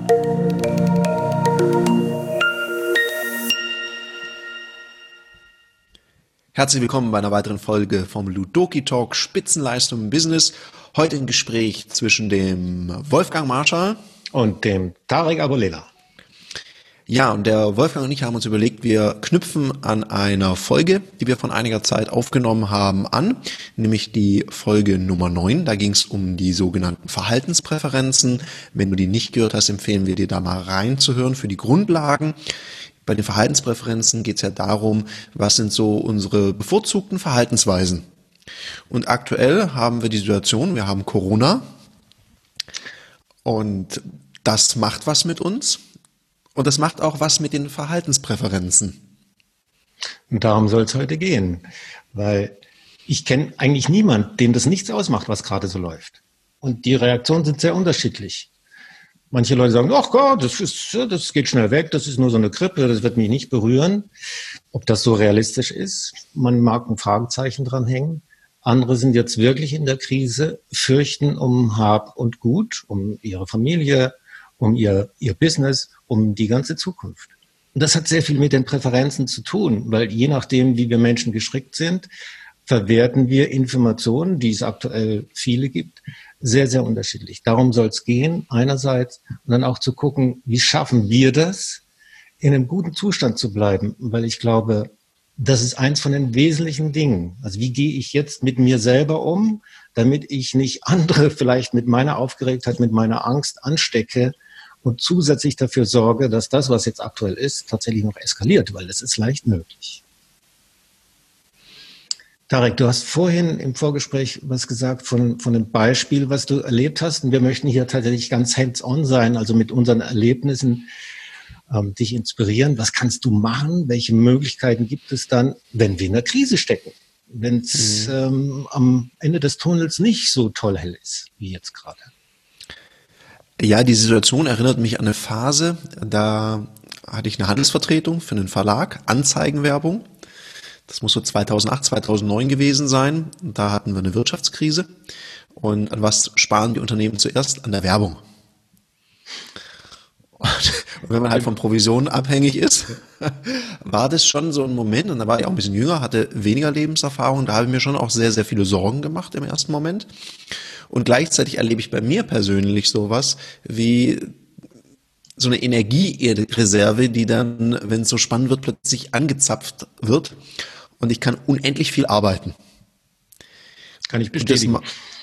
Herzlich willkommen bei einer weiteren Folge vom Ludoki Talk Spitzenleistung im Business. Heute ein Gespräch zwischen dem Wolfgang Marschall und dem Tarek Aboulela. Ja, und der Wolfgang und ich haben uns überlegt, wir knüpfen an einer Folge, die wir von einiger Zeit aufgenommen haben, an, nämlich die Folge Nummer 9. Da ging es um die sogenannten Verhaltenspräferenzen. Wenn du die nicht gehört hast, empfehlen wir dir da mal reinzuhören für die Grundlagen. Bei den Verhaltenspräferenzen geht es ja darum, was sind so unsere bevorzugten Verhaltensweisen. Und aktuell haben wir die Situation, wir haben Corona und das macht was mit uns und das macht auch was mit den Verhaltenspräferenzen. Und darum soll es heute gehen, weil ich kenne eigentlich niemanden, dem das nichts ausmacht, was gerade so läuft. Und die Reaktionen sind sehr unterschiedlich. Manche Leute sagen, ach Gott, das geht schnell weg, das ist nur so eine Grippe, das wird mich nicht berühren. Ob das so realistisch ist, man mag ein Fragezeichen dran hängen. Andere sind jetzt wirklich in der Krise, fürchten um Hab und Gut, um ihre Familie, um ihr Business, um die ganze Zukunft. Und das hat sehr viel mit den Präferenzen zu tun, weil je nachdem, wie wir Menschen gestrickt sind, verwerten wir Informationen, die es aktuell viele gibt, sehr, sehr unterschiedlich. Darum soll es gehen, einerseits, und dann auch zu gucken, wie schaffen wir das, in einem guten Zustand zu bleiben, weil ich glaube, das ist eins von den wesentlichen Dingen. Also wie gehe ich jetzt mit mir selber um, damit ich nicht andere vielleicht mit meiner Aufgeregtheit, mit meiner Angst anstecke und zusätzlich dafür sorge, dass das, was jetzt aktuell ist, tatsächlich noch eskaliert, weil das ist leicht möglich. Tarek, du hast vorhin im Vorgespräch was gesagt von einem Beispiel, was du erlebt hast. Und wir möchten hier tatsächlich ganz hands-on sein, also mit unseren Erlebnissen dich inspirieren. Was kannst du machen? Welche Möglichkeiten gibt es dann, wenn wir in einer Krise stecken? Wenn es am Ende des Tunnels nicht so toll hell ist, wie jetzt gerade. Ja, die Situation erinnert mich an eine Phase, da hatte ich eine Handelsvertretung für einen Verlag, Anzeigenwerbung. Das muss so 2008, 2009 gewesen sein. Da hatten wir eine Wirtschaftskrise. Und an was sparen die Unternehmen zuerst? An der Werbung. Und wenn man halt von Provisionen abhängig ist, war das schon so ein Moment, und da war ich auch ein bisschen jünger, hatte weniger Lebenserfahrung, da habe ich mir schon auch sehr, sehr viele Sorgen gemacht im ersten Moment. Und gleichzeitig erlebe ich bei mir persönlich sowas wie so eine Energiereserve, die dann, wenn es so spannend wird, plötzlich angezapft wird. Und ich kann unendlich viel arbeiten. Kann ich bestätigen.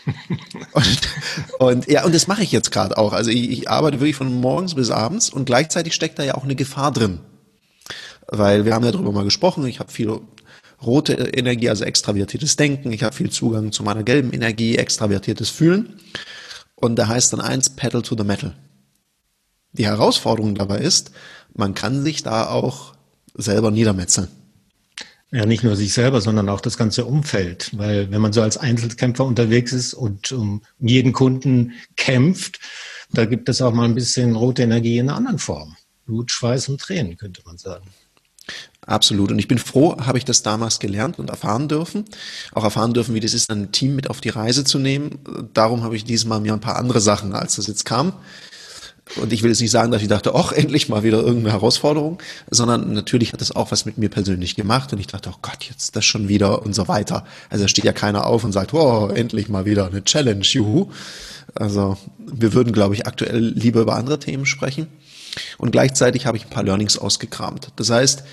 Und das mache ich jetzt gerade auch. Also ich arbeite wirklich von morgens bis abends und gleichzeitig steckt da ja auch eine Gefahr drin. Weil wir haben ja darüber mal gesprochen, ich habe viel rote Energie, also extravertiertes Denken, ich habe viel Zugang zu meiner gelben Energie, extravertiertes Fühlen. Und da heißt dann eins, Pedal to the Metal. Die Herausforderung dabei ist, man kann sich da auch selber niedermetzeln. Ja, nicht nur sich selber, sondern auch das ganze Umfeld. Weil wenn man so als Einzelkämpfer unterwegs ist und um jeden Kunden kämpft, da gibt es auch mal ein bisschen rote Energie in einer anderen Form. Blut, Schweiß und Tränen, könnte man sagen. Absolut. Und ich bin froh, habe ich das damals gelernt und erfahren dürfen. Auch erfahren dürfen, wie das ist, ein Team mit auf die Reise zu nehmen. Darum habe ich diesmal mir ein paar andere Sachen, als das jetzt kam. Und ich will jetzt nicht sagen, dass ich dachte, ach, endlich mal wieder irgendeine Herausforderung, sondern natürlich hat das auch was mit mir persönlich gemacht und ich dachte, oh Gott, jetzt das schon wieder und so weiter. Also da steht ja keiner auf und sagt, oh, endlich mal wieder eine Challenge, juhu. Also wir würden, glaube ich, aktuell lieber über andere Themen sprechen. Und gleichzeitig habe ich ein paar Learnings ausgekramt. Das heißt,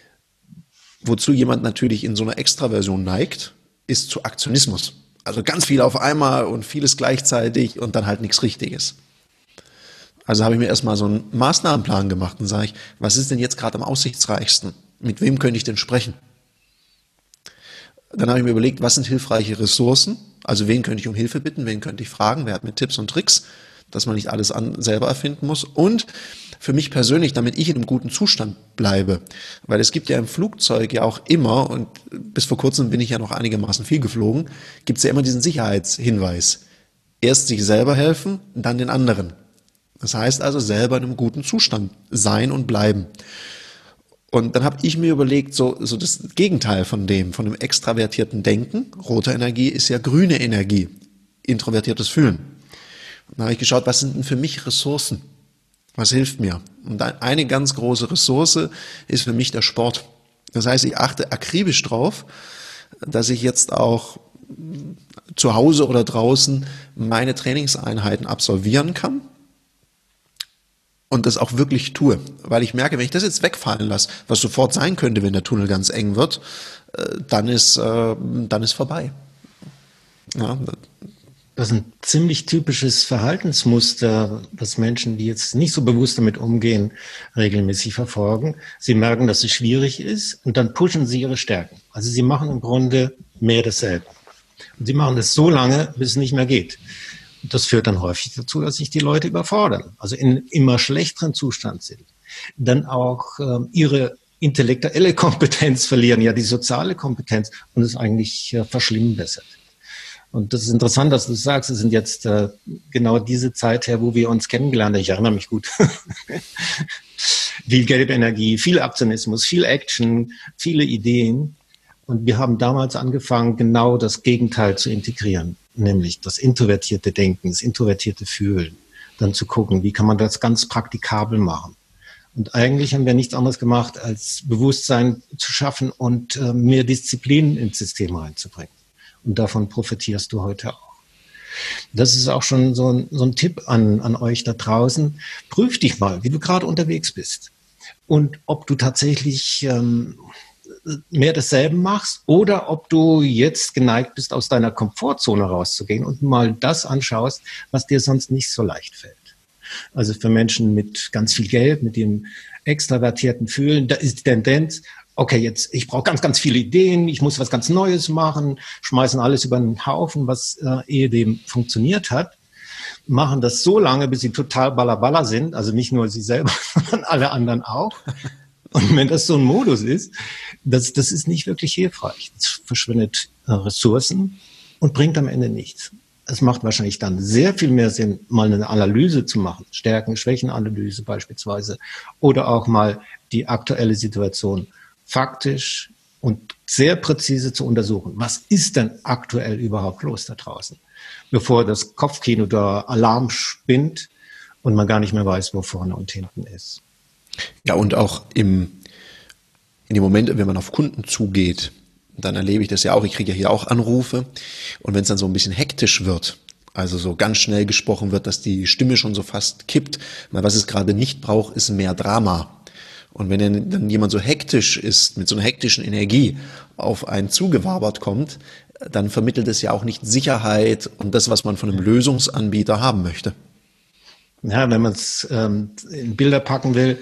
wozu jemand natürlich in so einer Extraversion neigt, ist zu Aktionismus. Also ganz viel auf einmal und vieles gleichzeitig und dann halt nichts Richtiges. Also habe ich mir erstmal so einen Maßnahmenplan gemacht und sage ich, was ist denn jetzt gerade am aussichtsreichsten? Mit wem könnte ich denn sprechen? Dann habe ich mir überlegt, was sind hilfreiche Ressourcen? Also wen könnte ich um Hilfe bitten? Wen könnte ich fragen? Wer hat mir Tipps und Tricks, dass man nicht alles selber erfinden muss? Und für mich persönlich, damit ich in einem guten Zustand bleibe. Weil es gibt ja im Flugzeug ja auch immer, und bis vor kurzem bin ich ja noch einigermaßen viel geflogen, gibt es ja immer diesen Sicherheitshinweis. Erst sich selber helfen, dann den anderen. Das heißt also selber in einem guten Zustand sein und bleiben. Und dann habe ich mir überlegt, so das Gegenteil von dem extravertierten Denken. Rote Energie ist ja grüne Energie, introvertiertes Fühlen. Und dann habe ich geschaut, was sind denn für mich Ressourcen? Was hilft mir? Und eine ganz große Ressource ist für mich der Sport. Das heißt, ich achte akribisch drauf, dass ich jetzt auch zu Hause oder draußen meine Trainingseinheiten absolvieren kann und das auch wirklich tue. Weil ich merke, wenn ich das jetzt wegfallen lasse, was sofort sein könnte, wenn der Tunnel ganz eng wird, dann ist vorbei. Ja. Das ist ein ziemlich typisches Verhaltensmuster, das Menschen, die jetzt nicht so bewusst damit umgehen, regelmäßig verfolgen. Sie merken, dass es schwierig ist und dann pushen sie ihre Stärken. Also sie machen im Grunde mehr dasselbe. Und sie machen das so lange, bis es nicht mehr geht. Und das führt dann häufig dazu, dass sich die Leute überfordern, also in immer schlechteren Zustand sind. Dann auch ihre intellektuelle Kompetenz verlieren, ja die soziale Kompetenz und es eigentlich verschlimmbessert. Und das ist interessant, dass du sagst, es sind jetzt genau diese Zeit her, wo wir uns kennengelernt haben. Ich erinnere mich gut. Viel Gelbenergie, viel Aktionismus, viel Action, viele Ideen. Und wir haben damals angefangen, genau das Gegenteil zu integrieren, nämlich das introvertierte Denken, das introvertierte Fühlen. Dann zu gucken, wie kann man das ganz praktikabel machen. Und eigentlich haben wir nichts anderes gemacht, als Bewusstsein zu schaffen und mehr Disziplin ins System reinzubringen. Und davon profitierst du heute auch. Das ist auch schon so ein Tipp an euch da draußen. Prüf dich mal, wie du gerade unterwegs bist. Und ob du tatsächlich mehr dasselbe machst oder ob du jetzt geneigt bist, aus deiner Komfortzone rauszugehen und mal das anschaust, was dir sonst nicht so leicht fällt. Also für Menschen mit ganz viel Geld, mit dem extravertierten Fühlen, da ist die Tendenz, okay, jetzt, ich brauche ganz, ganz viele Ideen, ich muss was ganz Neues machen, schmeißen alles über den Haufen, was ehedem funktioniert hat, machen das so lange, bis sie total ballerballer sind, also nicht nur sie selber, sondern alle anderen auch. Und wenn das so ein Modus ist, das ist nicht wirklich hilfreich. Es verschwindet Ressourcen und bringt am Ende nichts. Es macht wahrscheinlich dann sehr viel mehr Sinn, mal eine Analyse zu machen, Stärken-Schwächen-Analyse beispielsweise, oder auch mal die aktuelle Situation faktisch und sehr präzise zu untersuchen. Was ist denn aktuell überhaupt los da draußen? Bevor das Kopfkino da Alarm spinnt und man gar nicht mehr weiß, wo vorne und hinten ist. Ja, und auch in dem Moment, wenn man auf Kunden zugeht, dann erlebe ich das ja auch, ich kriege ja hier auch Anrufe und wenn es dann so ein bisschen hektisch wird, also so ganz schnell gesprochen wird, dass die Stimme schon so fast kippt, weil was es gerade nicht braucht, ist mehr Drama. Und wenn dann jemand so hektisch ist, mit so einer hektischen Energie auf einen zugewabert kommt, dann vermittelt es ja auch nicht Sicherheit und das, was man von einem Lösungsanbieter haben möchte. Ja, wenn man es in Bilder packen will,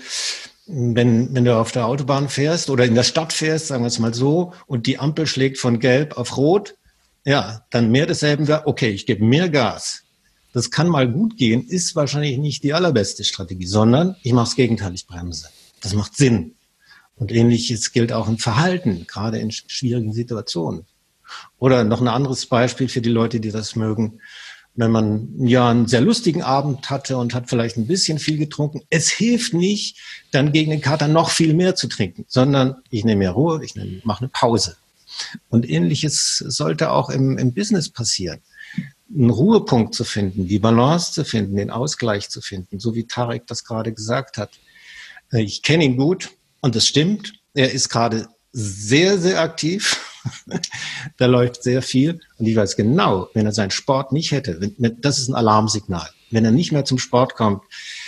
wenn du auf der Autobahn fährst oder in der Stadt fährst, sagen wir es mal so, und die Ampel schlägt von Gelb auf Rot, ja, dann mehr desselben wäre, okay, ich gebe mehr Gas. Das kann mal gut gehen, ist wahrscheinlich nicht die allerbeste Strategie, sondern ich mache das Gegenteil, ich bremse. Das macht Sinn. Und Ähnliches gilt auch im Verhalten, gerade in schwierigen Situationen. Oder noch ein anderes Beispiel für die Leute, die das mögen. Wenn man ja einen sehr lustigen Abend hatte und hat vielleicht ein bisschen viel getrunken, es hilft nicht, dann gegen den Kater noch viel mehr zu trinken, sondern ich nehme mehr Ruhe, mache eine Pause. Und Ähnliches sollte auch im Business passieren. Einen Ruhepunkt zu finden, die Balance zu finden, den Ausgleich zu finden, so wie Tarek das gerade gesagt hat. Ich kenne ihn gut und das stimmt. Er ist gerade sehr, sehr aktiv. Da läuft sehr viel. Und ich weiß genau, wenn er seinen Sport nicht hätte, das ist ein Alarmsignal. Wenn er nicht mehr zum Sport kommt,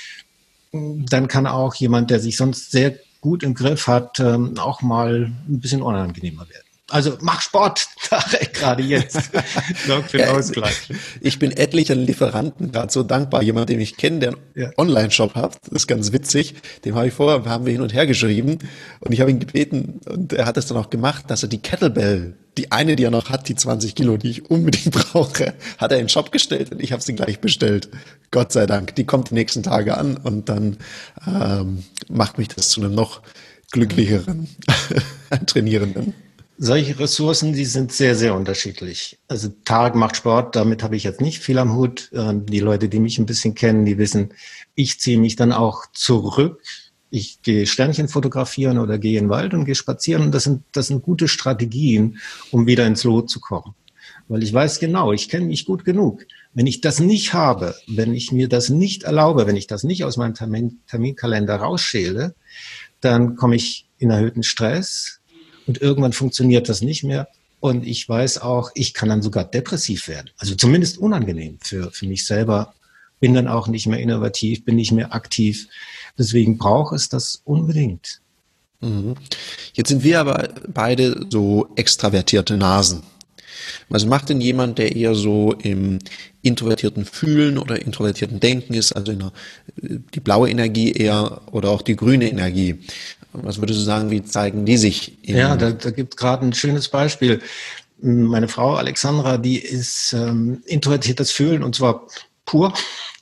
dann kann auch jemand, der sich sonst sehr gut im Griff hat, auch mal ein bisschen unangenehmer werden. Also mach Sport, Tarek, gerade jetzt. Sorg für den Ausgleich. Ich bin etlichen Lieferanten gerade so dankbar. Jemand, den ich kenne, der einen Online-Shop hat, das ist ganz witzig. Dem haben wir hin und her geschrieben und ich habe ihn gebeten und er hat es dann auch gemacht, dass er die Kettlebell, die eine, die er noch hat, die 20 Kilo, die ich unbedingt brauche, hat er in den Shop gestellt und ich habe sie gleich bestellt. Gott sei Dank. Die kommt die nächsten Tage an und dann macht mich das zu einem noch glücklicheren Trainierenden. Solche Ressourcen, die sind sehr, sehr unterschiedlich. Also Tarek macht Sport, damit habe ich jetzt nicht viel am Hut. Die Leute, die mich ein bisschen kennen, die wissen, ich ziehe mich dann auch zurück. Ich gehe Sternchen fotografieren oder gehe in den Wald und gehe spazieren. Und das sind gute Strategien, um wieder ins Lot zu kommen. weil ich weiß genau, ich kenne mich gut genug. Wenn ich das nicht habe, wenn ich mir das nicht erlaube, wenn ich das nicht aus meinem Terminkalender rausschäle, dann komme ich in erhöhten Stress und irgendwann funktioniert das nicht mehr. Und ich weiß auch, ich kann dann sogar depressiv werden. Also zumindest unangenehm für mich selber. Bin dann auch nicht mehr innovativ, bin nicht mehr aktiv. Deswegen braucht es das unbedingt. Mhm. Jetzt sind wir aber beide so extravertierte Nasen. Was macht denn jemand, der eher so im introvertierten Fühlen oder introvertierten Denken ist, also die blaue Energie eher oder auch die grüne Energie? Was würdest du sagen, wie zeigen die sich Ja, da gibt es gerade ein schönes Beispiel. Meine Frau Alexandra, die ist introvertiertes Fühlen und zwar pur.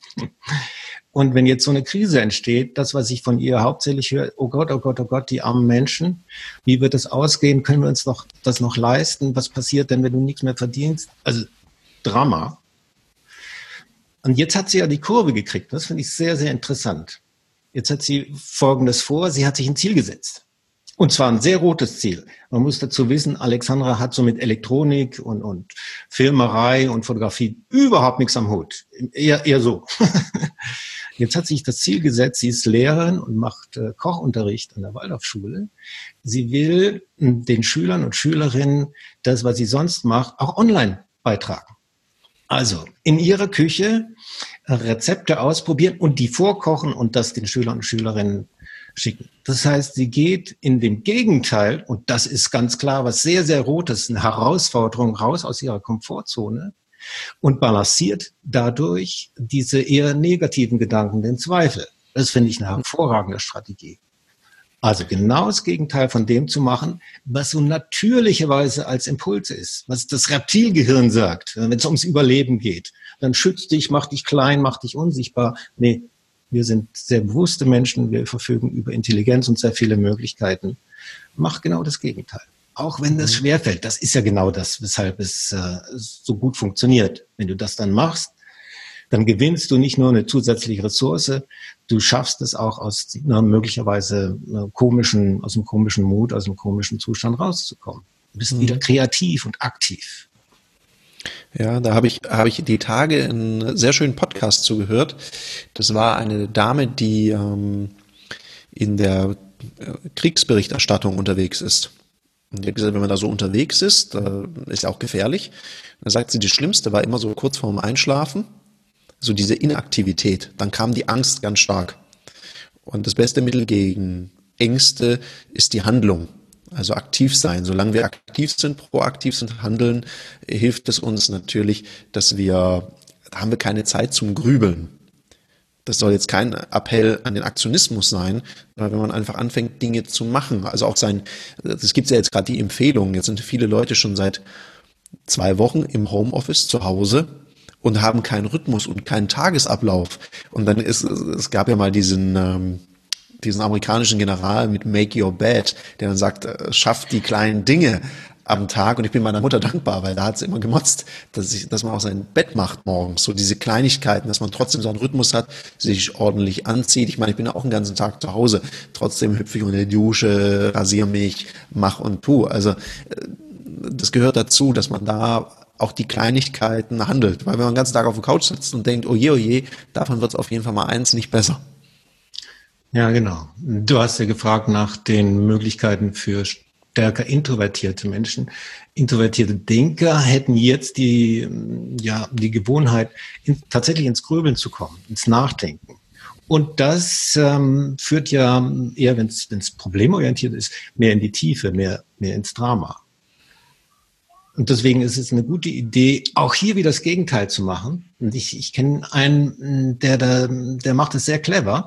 Und wenn jetzt so eine Krise entsteht, das, was ich von ihr hauptsächlich höre, oh Gott, oh Gott, oh Gott, die armen Menschen, wie wird es ausgehen? Können wir uns das noch leisten? Was passiert denn, wenn du nichts mehr verdienst? Also Drama. Und jetzt hat sie ja die Kurve gekriegt. Das finde ich sehr, sehr interessant. Jetzt hat sie Folgendes vor. Sie hat sich ein Ziel gesetzt. Und zwar ein sehr rotes Ziel. Man muss dazu wissen, Alexandra hat so mit Elektronik und Filmerei und Fotografie überhaupt nichts am Hut. Eher so. Jetzt hat sich das Ziel gesetzt, sie ist Lehrerin und macht Kochunterricht an der Waldorfschule. Sie will den Schülern und Schülerinnen das, was sie sonst macht, auch online beitragen. Also in ihrer Küche Rezepte ausprobieren und die vorkochen und das den Schülern und Schülerinnen schicken. Das heißt, sie geht in dem Gegenteil, und das ist ganz klar was sehr, sehr Rotes, eine Herausforderung raus aus ihrer Komfortzone und balanciert dadurch diese eher negativen Gedanken, den Zweifel. Das finde ich eine hervorragende Strategie. Also genau das Gegenteil von dem zu machen, was so natürlicherweise als Impuls ist, was das Reptilgehirn sagt, wenn es ums Überleben geht. Dann schütz dich, mach dich klein, mach dich unsichtbar. Nee, wir sind sehr bewusste Menschen, wir verfügen über Intelligenz und sehr viele Möglichkeiten. Mach genau das Gegenteil. Auch wenn das schwerfällt, das ist ja genau das, weshalb es so gut funktioniert. Wenn du das dann machst, dann gewinnst du nicht nur eine zusätzliche Ressource, du schaffst es auch aus möglicherweise aus dem komischen Mut, aus dem komischen Zustand rauszukommen. Du bist wieder kreativ und aktiv. Ja, da habe ich die Tage einen sehr schönen Podcast zugehört. Das war eine Dame, die in der Kriegsberichterstattung unterwegs ist. Und die hat gesagt, wenn man da so unterwegs ist, ist ja auch gefährlich. Dann sagt sie, das Schlimmste war immer so kurz vorm Einschlafen, so diese Inaktivität. Dann kam die Angst ganz stark. Und das beste Mittel gegen Ängste ist die Handlung. Also aktiv sein. Solange wir aktiv sind, proaktiv sind, handeln, hilft es uns natürlich, da haben wir keine Zeit zum Grübeln. Das soll jetzt kein Appell an den Aktionismus sein, aber wenn man einfach anfängt, Dinge zu machen, also auch das gibt's ja jetzt gerade die Empfehlung, jetzt sind viele Leute schon seit 2 Wochen im Homeoffice zu Hause und haben keinen Rhythmus und keinen Tagesablauf. Und dann es gab ja mal diesen amerikanischen General mit Make Your Bed, der dann sagt, schaff die kleinen Dinge am Tag. Und ich bin meiner Mutter dankbar, weil da hat sie immer gemotzt, dass man auch sein Bett macht morgens. So diese Kleinigkeiten, dass man trotzdem so einen Rhythmus hat, sich ordentlich anzieht. Ich meine, ich bin ja auch den ganzen Tag zu Hause. Trotzdem hüpfe ich unter die Dusche, rasiere mich, mach und tu. Also das gehört dazu, dass man da auch die Kleinigkeiten handelt. Weil wenn man den ganzen Tag auf der Couch sitzt und denkt, oh je, davon wird es auf jeden Fall mal eins nicht besser. Ja, genau. Du hast ja gefragt nach den Möglichkeiten für stärker introvertierte Menschen. Introvertierte Denker hätten jetzt die Gewohnheit, tatsächlich ins Grübeln zu kommen, ins Nachdenken. Und das führt ja eher, wenn es problemorientiert ist, mehr in die Tiefe, mehr ins Drama. Und deswegen ist es eine gute Idee, auch hier wieder das Gegenteil zu machen. Und ich kenne einen, der macht es sehr clever.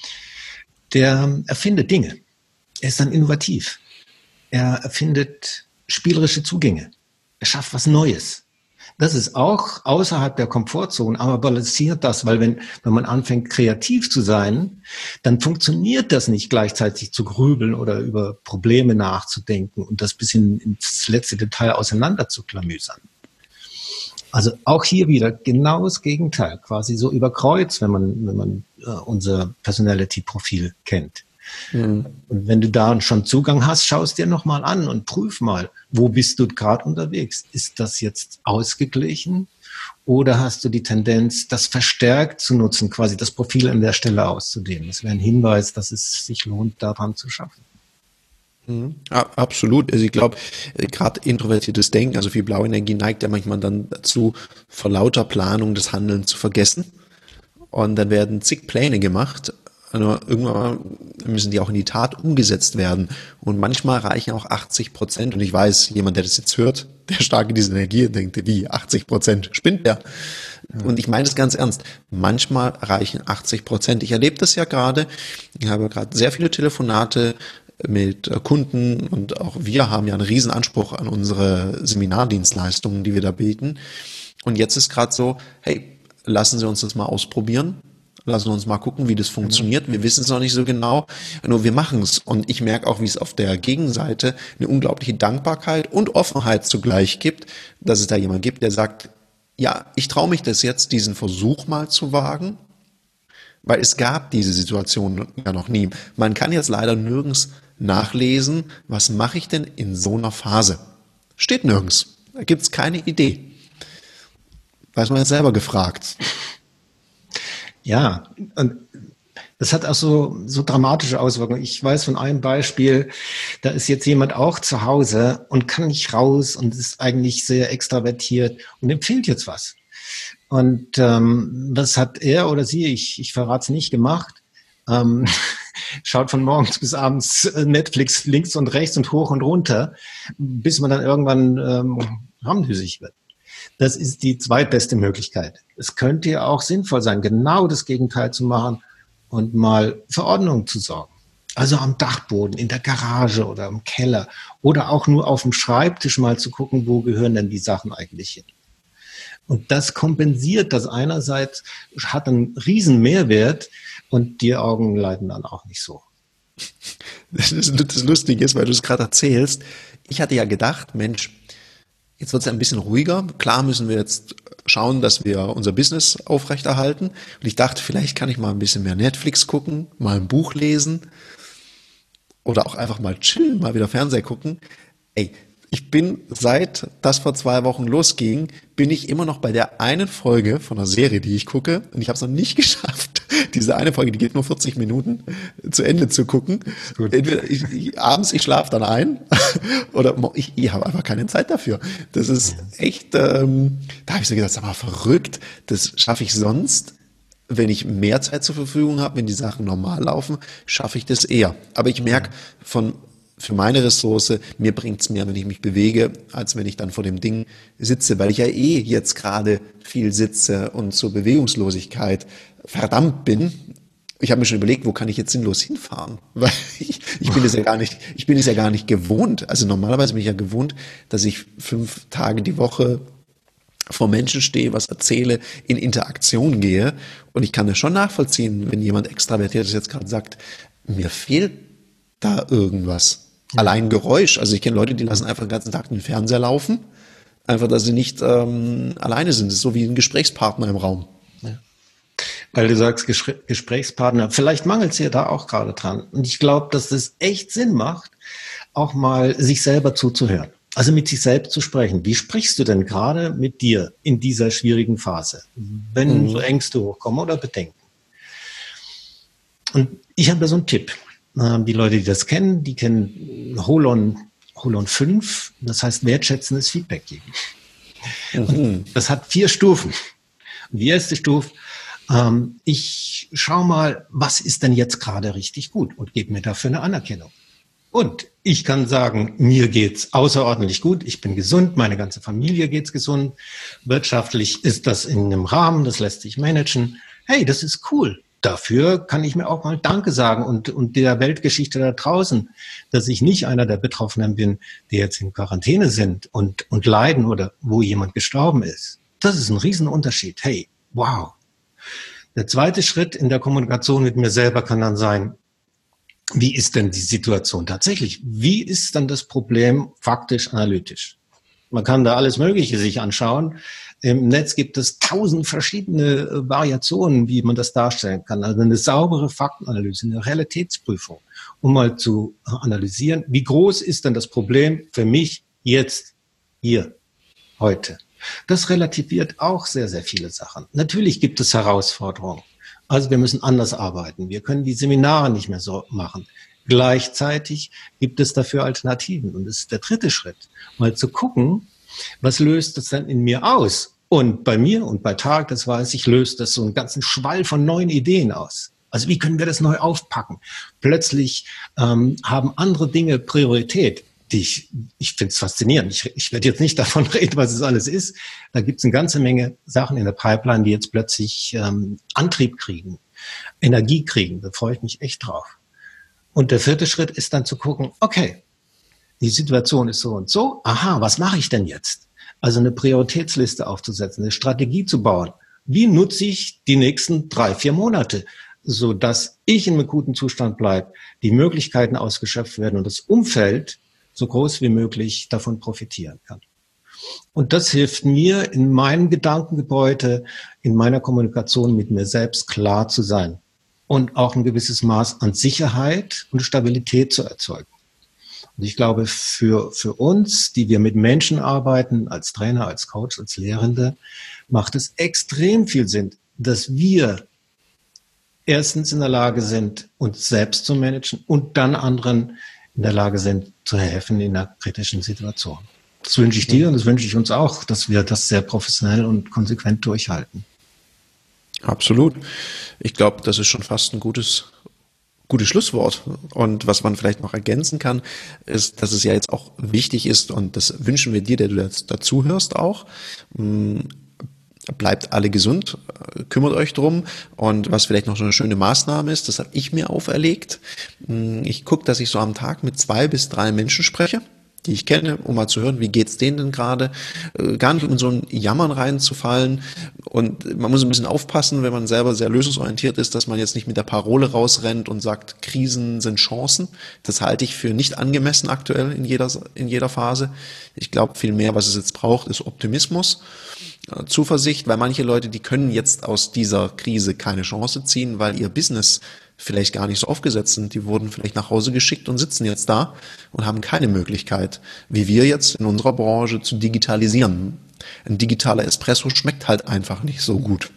Der erfindet Dinge. Er ist dann innovativ. Er erfindet spielerische Zugänge. Er schafft was Neues. Das ist auch außerhalb der Komfortzone, aber balanciert das, weil wenn man anfängt, kreativ zu sein, dann funktioniert das nicht gleichzeitig zu grübeln oder über Probleme nachzudenken und das bis ins letzte Detail auseinander zu klamüsern. Also auch hier wieder genau das Gegenteil, quasi so über Kreuz, wenn man unser Personality-Profil kennt. Mhm. Und wenn du da schon Zugang hast, schaust dir nochmal an und prüf mal, wo bist du gerade unterwegs? Ist das jetzt ausgeglichen oder hast du die Tendenz, das verstärkt zu nutzen, quasi das Profil an der Stelle auszudehnen? Das wäre ein Hinweis, dass es sich lohnt, daran zu schaffen. Absolut. Also ich glaube, gerade introvertiertes Denken, also viel Blauenergie neigt ja manchmal dann dazu, vor lauter Planung das Handeln zu vergessen. Und dann werden zig Pläne gemacht. Aber irgendwann müssen die auch in die Tat umgesetzt werden. Und manchmal reichen auch 80%. Und ich weiß, jemand, der das jetzt hört, der stark in diese Energie denkt, wie 80%? Spinnt der? Und ich meine das ganz ernst. Manchmal reichen 80%. Ich erlebe das ja gerade. Ich habe gerade sehr viele Telefonate mit Kunden und auch wir haben ja einen riesen Anspruch an unsere Seminardienstleistungen, die wir da bieten. Und jetzt ist gerade so, hey, lassen Sie uns das mal ausprobieren. Lassen wir uns mal gucken, wie das funktioniert. Wir wissen es noch nicht so genau, nur wir machen es. Und ich merke auch, wie es auf der Gegenseite eine unglaubliche Dankbarkeit und Offenheit zugleich gibt, dass es da jemand gibt, der sagt, ja, ich traue mich das jetzt, diesen Versuch mal zu wagen, weil es gab diese Situation ja noch nie. Man kann jetzt leider nirgends nachlesen, was mache ich denn in so einer Phase? Steht nirgends. Da gibt es keine Idee. Weiß man jetzt selber gefragt. Ja, und das hat auch so dramatische Auswirkungen. Ich weiß von einem Beispiel, da ist jetzt jemand auch zu Hause und kann nicht raus und ist eigentlich sehr extravertiert und ihm fehlt jetzt was. Und was hat er oder sie, ich verrate es nicht, gemacht? Schaut von morgens bis abends Netflix links und rechts und hoch und runter, bis man dann irgendwann ramdüsig wird. Das ist die zweitbeste Möglichkeit. Es könnte ja auch sinnvoll sein, genau das Gegenteil zu machen und mal für Ordnung zu sorgen. Also am Dachboden, in der Garage oder im Keller oder auch nur auf dem Schreibtisch mal zu gucken, wo gehören denn die Sachen eigentlich hin. Und das kompensiert das einerseits, hat einen riesen Mehrwert und die Augen leiden dann auch nicht so. Das Lustige ist, weil du es gerade erzählst, ich hatte ja gedacht, Mensch, jetzt wird es ein bisschen ruhiger. Klar müssen wir jetzt schauen, dass wir unser Business aufrechterhalten. Und ich dachte, vielleicht kann ich mal ein bisschen mehr Netflix gucken, mal ein Buch lesen oder auch einfach mal chillen, mal wieder Fernseher gucken. Ey, ich bin, seit das vor 2 Wochen losging, bin ich immer noch bei der einen Folge von einer Serie, die ich gucke. Und ich habe es noch nicht geschafft, diese eine Folge, die geht nur 40 Minuten, zu Ende zu gucken. Entweder abends, ich schlafe dann ein oder ich habe einfach keine Zeit dafür. Das ist echt, da habe ich so gedacht, sag mal, verrückt, das schaffe ich sonst. Wenn ich mehr Zeit zur Verfügung habe, wenn die Sachen normal laufen, schaffe ich das eher. Aber ich merke für meine Ressource, mir bringt's mehr, wenn ich mich bewege, als wenn ich dann vor dem Ding sitze, weil ich ja jetzt gerade viel sitze und zur Bewegungslosigkeit verdammt bin. Ich habe mir schon überlegt, wo kann ich jetzt sinnlos hinfahren? Weil ich bin es ja gar nicht gewohnt. Also normalerweise bin ich ja gewohnt, dass ich 5 Tage die Woche vor Menschen stehe, was erzähle, in Interaktion gehe. Und ich kann das schon nachvollziehen, wenn jemand Extravertiertes jetzt gerade sagt, mir fehlt da irgendwas. Allein Geräusch. Also ich kenne Leute, die lassen einfach den ganzen Tag den Fernseher laufen. Einfach, dass sie nicht alleine sind. Das ist so wie ein Gesprächspartner im Raum. Ja. Weil du sagst Gesprächspartner, vielleicht mangelt es ja da auch gerade dran. Und ich glaube, dass es echt Sinn macht, auch mal sich selber zuzuhören. Also mit sich selbst zu sprechen. Wie sprichst du denn gerade mit dir in dieser schwierigen Phase, wenn so Ängste hochkommen oder Bedenken? Und ich habe da so einen Tipp. Die Leute, die das kennen, die kennen Holon 5, das heißt wertschätzendes Feedback geben. Und das hat 4 Stufen. Und die erste Stufe, ich schaue mal, was ist denn jetzt gerade richtig gut und gebe mir dafür eine Anerkennung. Und ich kann sagen, mir geht's außerordentlich gut, ich bin gesund, meine ganze Familie geht's gesund, wirtschaftlich ist das in einem Rahmen, das lässt sich managen. Hey, das ist cool. Dafür kann ich mir auch mal Danke sagen und der Weltgeschichte da draußen, dass ich nicht einer der Betroffenen bin, die jetzt in Quarantäne sind und leiden oder wo jemand gestorben ist. Das ist ein Riesenunterschied. Hey, wow. Der zweite Schritt in der Kommunikation mit mir selber kann dann sein, wie ist denn die Situation tatsächlich? Wie ist dann das Problem faktisch analytisch? Man kann da alles Mögliche sich anschauen. Im Netz gibt es 1000 verschiedene Variationen, wie man das darstellen kann. Also eine saubere Faktenanalyse, eine Realitätsprüfung, um mal zu analysieren, wie groß ist denn das Problem für mich jetzt, hier, heute. Das relativiert auch sehr, sehr viele Sachen. Natürlich gibt es Herausforderungen. Also wir müssen anders arbeiten. Wir können die Seminare nicht mehr so machen. Gleichzeitig gibt es dafür Alternativen. Und das ist der dritte Schritt, mal zu gucken, was löst das denn in mir aus? Und bei mir und bei Tarek, das weiß ich, löst das so einen ganzen Schwall von neuen Ideen aus. Also wie können wir das neu aufpacken? Plötzlich haben andere Dinge Priorität. Ich finde es faszinierend. Ich werde jetzt nicht davon reden, was es alles ist. Da gibt es eine ganze Menge Sachen in der Pipeline, die jetzt plötzlich Antrieb kriegen, Energie kriegen. Da freue ich mich echt drauf. Und der vierte Schritt ist dann zu gucken, okay, die Situation ist so und so. Aha, was mache ich denn jetzt? Also eine Prioritätsliste aufzusetzen, eine Strategie zu bauen. Wie nutze ich die nächsten 3-4 Monate, sodass ich in einem guten Zustand bleibe, die Möglichkeiten ausgeschöpft werden und das Umfeld so groß wie möglich davon profitieren kann. Und das hilft mir, in meinem Gedankengebäude, in meiner Kommunikation mit mir selbst klar zu sein und auch ein gewisses Maß an Sicherheit und Stabilität zu erzeugen. Und ich glaube, für uns, die wir mit Menschen arbeiten, als Trainer, als Coach, als Lehrende, macht es extrem viel Sinn, dass wir erstens in der Lage sind, uns selbst zu managen und dann anderen in der Lage sind, zu helfen in einer kritischen Situation. Das wünsche ich dir und das wünsche ich uns auch, dass wir das sehr professionell und konsequent durchhalten. Absolut. Ich glaube, das ist schon fast ein gutes Schlusswort. Und was man vielleicht noch ergänzen kann, ist, dass es ja jetzt auch wichtig ist, und das wünschen wir dir, der du dazu hörst auch, bleibt alle gesund, kümmert euch drum. Und was vielleicht noch so eine schöne Maßnahme ist, das habe ich mir auferlegt. Ich gucke, dass ich so am Tag mit 2 bis 3 Menschen spreche, die ich kenne, um mal zu hören, wie geht's denen denn gerade, gar nicht in so ein Jammern reinzufallen. Und man muss ein bisschen aufpassen, wenn man selber sehr lösungsorientiert ist, dass man jetzt nicht mit der Parole rausrennt und sagt, Krisen sind Chancen. Das halte ich für nicht angemessen aktuell in jeder Phase. Ich glaube, viel mehr, was es jetzt braucht, ist Optimismus, Zuversicht, weil manche Leute, die können jetzt aus dieser Krise keine Chance ziehen, weil ihr Business vielleicht gar nicht so aufgesetzt sind. Die wurden vielleicht nach Hause geschickt und sitzen jetzt da und haben keine Möglichkeit, wie wir jetzt in unserer Branche, zu digitalisieren. Ein digitaler Espresso schmeckt halt einfach nicht so gut.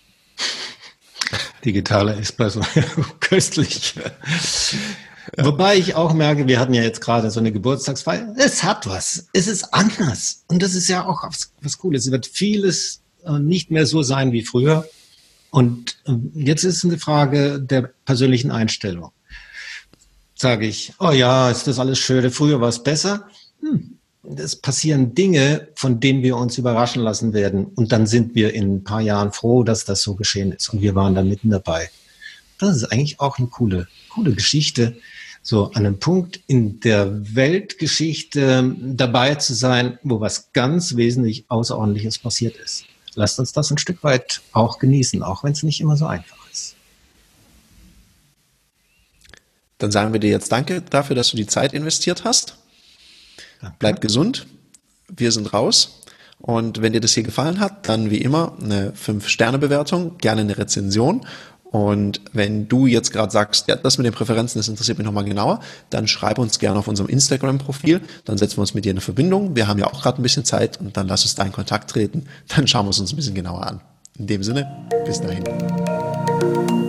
Digitaler Espresso, köstlich. Ja. Wobei ich auch merke, wir hatten ja jetzt gerade so eine Geburtstagsfeier. Es hat was. Es ist anders. Und das ist ja auch was Cooles. Es wird vieles nicht mehr so sein wie früher. Und jetzt ist eine Frage der persönlichen Einstellung. Sage ich, oh ja, ist das alles schön, früher war es besser. Es passieren Dinge, von denen wir uns überraschen lassen werden. Und dann sind wir in ein paar Jahren froh, dass das so geschehen ist. Und wir waren da mitten dabei. Das ist eigentlich auch eine coole Geschichte, so an einem Punkt in der Weltgeschichte dabei zu sein, wo was ganz wesentlich Außerordentliches passiert ist. Lasst uns das ein Stück weit auch genießen, auch wenn es nicht immer so einfach ist. Dann sagen wir dir jetzt Danke dafür, dass du die Zeit investiert hast. Danke. Bleib gesund. Wir sind raus. Und wenn dir das hier gefallen hat, dann wie immer eine 5-Sterne-Bewertung, gerne eine Rezension. Und wenn du jetzt gerade sagst, ja, das mit den Präferenzen, das interessiert mich nochmal genauer, dann schreib uns gerne auf unserem Instagram-Profil, dann setzen wir uns mit dir in Verbindung. Wir haben ja auch gerade ein bisschen Zeit und dann lass uns da in Kontakt treten. Dann schauen wir es uns ein bisschen genauer an. In dem Sinne, bis dahin.